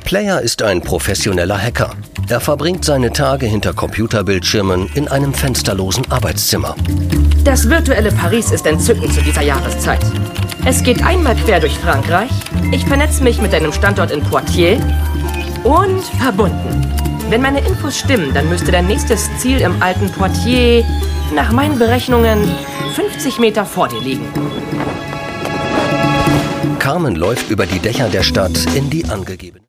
Player ist ein professioneller Hacker. Er verbringt seine Tage hinter Computerbildschirmen in einem fensterlosen Arbeitszimmer. Das virtuelle Paris ist entzückend zu dieser Jahreszeit. Es geht einmal quer durch Frankreich. Ich vernetze mich mit einem Standort in Poitiers und verbunden. Wenn meine Infos stimmen, dann müsste dein nächstes Ziel im alten Poitiers nach meinen Berechnungen 50 Meter vor dir liegen. Carmen läuft über die Dächer der Stadt in die angegebene